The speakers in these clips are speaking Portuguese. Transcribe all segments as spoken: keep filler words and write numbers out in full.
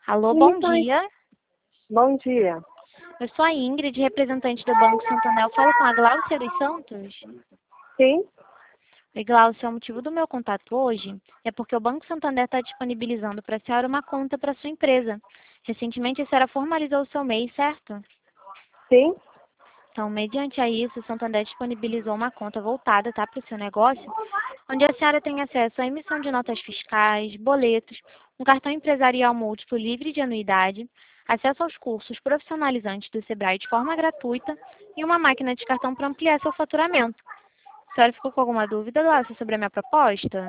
Alô, bom Então, dia. bom dia. Eu sou a Ingrid, representante do Banco Santander. Eu falo com a Gláucia dos Santos. Sim? Oi, Gláucia, o motivo do meu contato hoje é porque o Banco Santander está disponibilizando para a senhora uma conta para sua empresa. Recentemente a senhora formalizou o seu M E I, certo? Sim? Então, mediante a isso, o Santander disponibilizou uma conta voltada, tá, para o seu negócio, onde a senhora tem acesso à emissão de notas fiscais, boletos, um cartão empresarial múltiplo livre de anuidade, acesso aos cursos profissionalizantes do Sebrae de forma gratuita e uma máquina de cartão para ampliar seu faturamento. A senhora ficou com alguma dúvida, Lácia, sobre a minha proposta?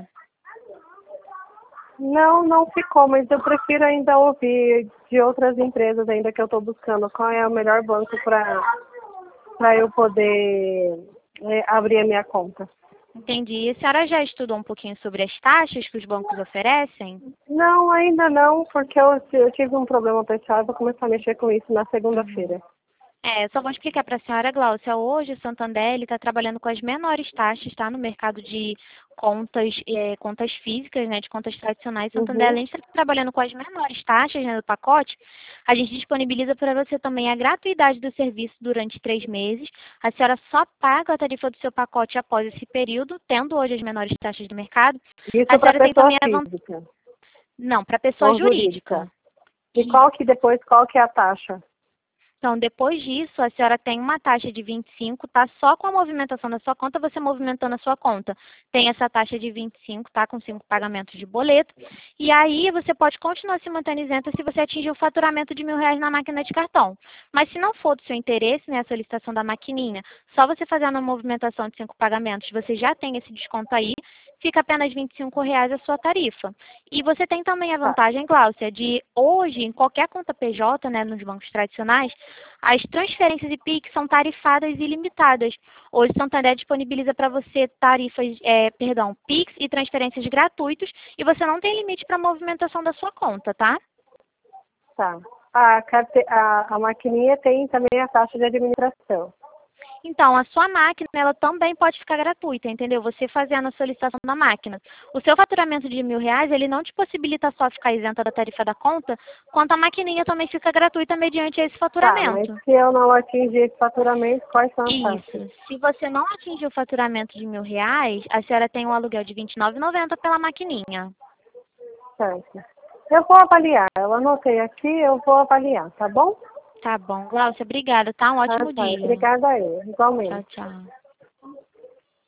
Não, não ficou, mas eu prefiro ainda ouvir de outras empresas ainda que eu estou buscando qual é o melhor banco para para eu poder é, abrir a minha conta. Entendi. A senhora já estudou um pouquinho sobre as taxas que os bancos oferecem? Não, ainda não, porque eu, eu tive um problema pessoal e vou começar a mexer com isso na Uhum. segunda-feira. É, só vou explicar para a senhora, Gláucia. Hoje o Santander está trabalhando com as menores taxas, tá? No mercado de contas, é, contas físicas, né? De contas tradicionais. O Santander, Uhum. além de estar trabalhando com as menores taxas, né, do pacote, a gente disponibiliza para você também a gratuidade do serviço durante três meses. A senhora só paga a tarifa do seu pacote após esse período, tendo hoje as menores taxas do mercado. A Isso para senhora tem pessoa também a vantagem. física Não, para pessoa ou jurídica. jurídica. E qual que depois, qual que é a taxa? Então, depois disso, a senhora tem uma taxa de vinte e cinco, tá? Só com a movimentação da sua conta, você movimentando a sua conta. Tem essa taxa de vinte e cinco, tá? Com cinco pagamentos de boleto. E aí, você pode continuar se mantendo isenta se você atingir o faturamento de mil reais na máquina de cartão. Mas se não for do seu interesse, né, a solicitação da maquininha, só você fazendo a movimentação de cinco pagamentos, você já tem esse desconto aí, fica apenas vinte e cinco reais a sua tarifa. E você tem também a Tá. vantagem, Gláucia, de hoje, em qualquer conta P J, né, nos bancos tradicionais, as transferências e Pix são tarifadas e limitadas. Hoje, o Santander disponibiliza para você tarifas, é, perdão, Pix e transferências gratuitos e você não tem limite para a movimentação da sua conta, tá? Tá. A, carte... a, a maquininha tem também a taxa de administração. Então, a sua máquina, ela também pode ficar gratuita, entendeu? Você fazendo a solicitação da máquina. O seu faturamento de mil reais, ele não te possibilita só ficar isenta da tarifa da conta, quanto a maquininha também fica gratuita mediante esse Tá, mas faturamento. se eu não atingir esse faturamento, quais são as taxas? Isso. Se você não atingir o faturamento de mil reais, a senhora tem um aluguel de vinte e nove reais e noventa centavos pela maquininha. Certo. Eu vou avaliar. Eu anotei aqui, eu vou avaliar, tá bom? Tá bom. Glaucia, obrigada, tá? Um Tá, ótimo tá. dia. Obrigada a eu, Tchau, igualmente. tchau.